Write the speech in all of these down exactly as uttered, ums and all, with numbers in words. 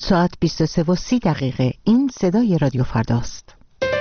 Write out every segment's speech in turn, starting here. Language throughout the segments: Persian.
ساعت بیست و سه و سی دقیقه. این صدای رادیو فرداست.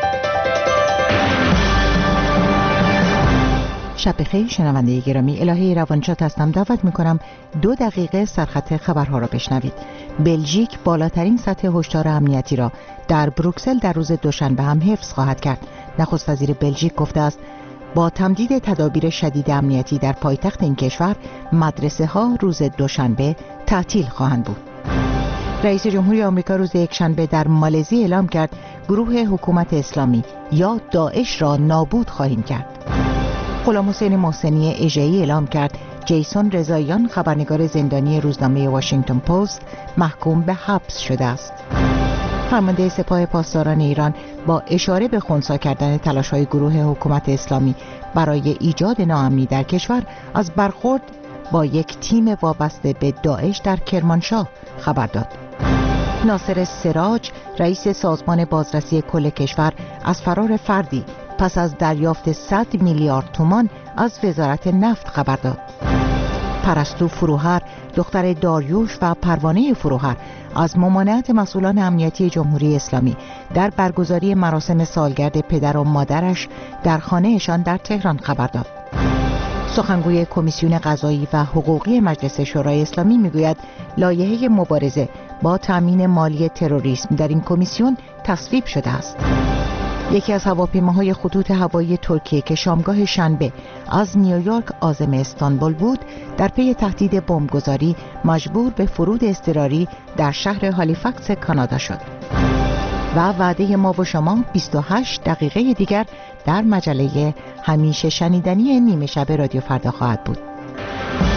شب بخیر شنونده گرامی، الهه روانشاد هستم. دعوت میکنم دو دقیقه سرخط خبرها را بشنوید. بلژیک بالاترین سطح هشدار امنیتی را در بروکسل در روز دوشنبه هم حفظ خواهد کرد. نخست وزیر بلژیک گفته است با تمدید تدابیر شدید امنیتی در پایتخت این کشور، مدرسه ها روز دوشنبه تعطیل خواهند بود. رئیس جمهوری آمریکا روز یکشنبه در مالزی اعلام کرد گروه حکومت اسلامی یا داعش را نابود خواهیم کرد. غلام حسین محسنی اژه‌ای اعلام کرد جیسون رضاییان، خبرنگار زندانی روزنامه واشنگتن پست، محکوم به حبس شده است. فرمانده سپاه پاسداران ایران با اشاره به خنثی کردن تلاش‌های گروه حکومت اسلامی برای ایجاد ناامنی در کشور از برخورد با یک تیم وابسته به داعش در کرمانشاه خبر داد. ناصر سراج رئیس سازمان بازرسی کل کشور از فرار فردی پس از دریافت صد میلیارد تومان از وزارت نفت خبر داد. پرستو فروهر دختر داریوش و پروانه فروهر از ممانعت مسئولان امنیتی جمهوری اسلامی در برگزاری مراسم سالگرد پدر و مادرش در خانه‌شان در تهران خبر داد. سخنگوی کمیسیون قضایی و حقوقی مجلس شورای اسلامی میگوید لایحه مبارزه با تامین مالی تروریسم در این کمیسیون تصویب شده است. یکی از هواپیماهای خطوط هوایی ترکیه که شامگاه شنبه از نیویورک عازم استانبول بود، در پی تهدید بمبگذاری مجبور به فرود اضطراری در شهر هالیفاکس کانادا شد. و وعده ما و شما بیست و هشت دقیقه دیگر در مجله همیشه شنیدنی نیمه شب رادیو فردا خواهد بود.